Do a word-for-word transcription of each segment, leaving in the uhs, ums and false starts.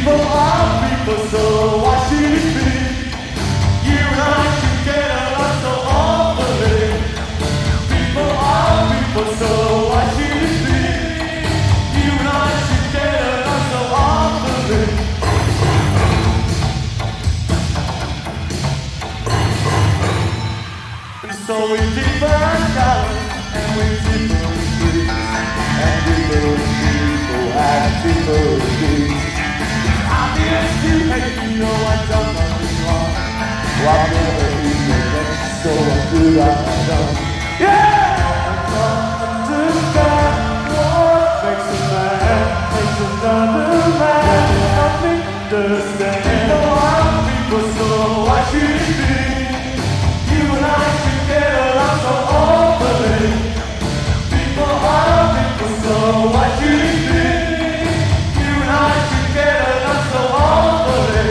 People are people, so why should it be? You and I should get along so awfully. People are people, so why should it be? You and I should get along so awfully. And so we different colors and we different streets and different people have different dreams. Obvious you hate me, know I done nothing wrong. Well, I've never even met you, so what could I have done? Yeah! Understand what makes a man, makes another man. Nothing understand. People are people, so why should it be? You and I should get along so awfully. People are people, so why should it be? You and I should get along so awfully.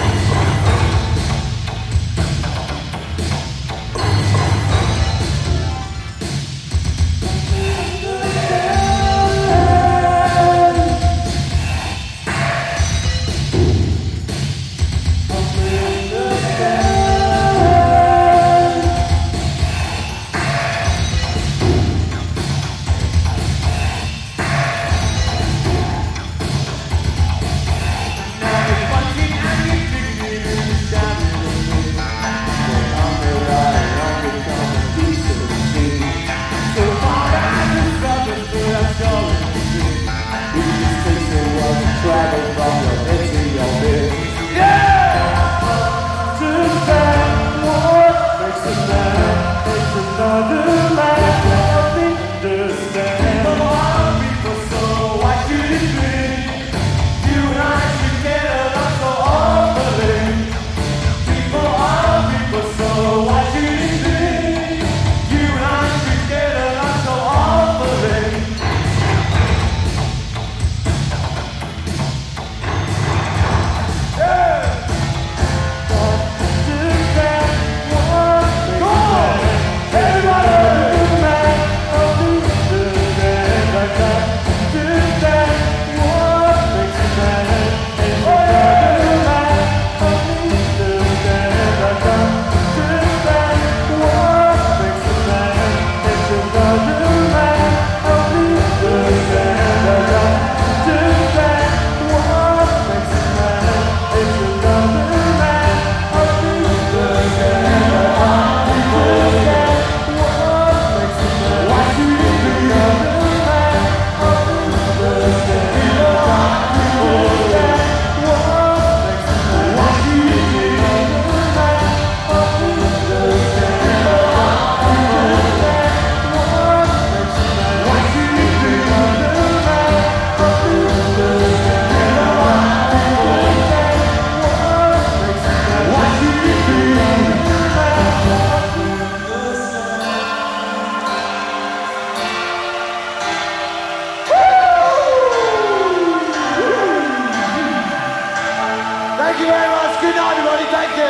Thank you very much. Good night, everybody. Thank you.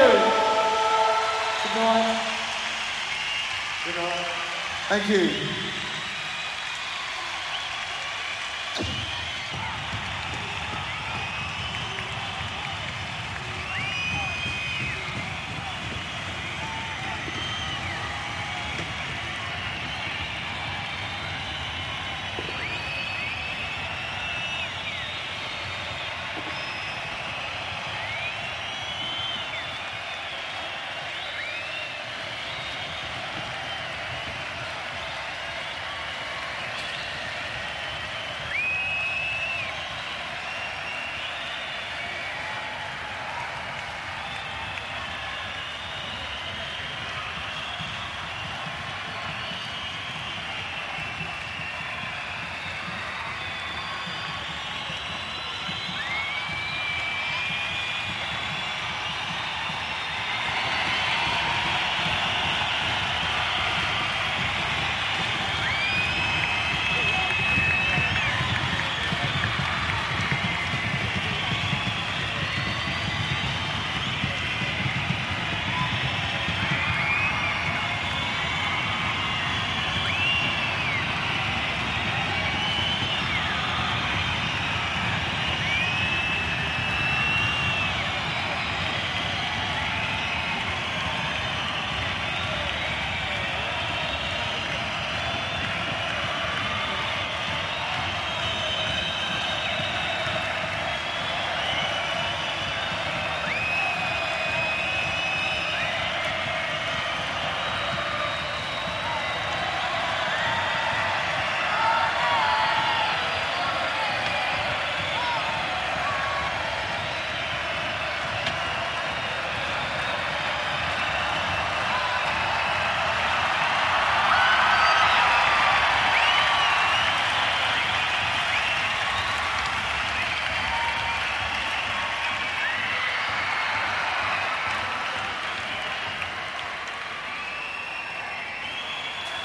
Good night. Good night. Thank you.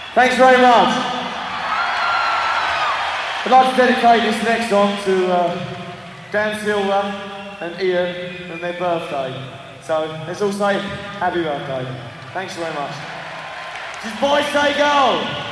Thanks very much. I'd like to dedicate this next song to uh, Dan Silver and Ian on their birthday. So let's all say happy birthday. Thanks very much. This is Boys Say Go!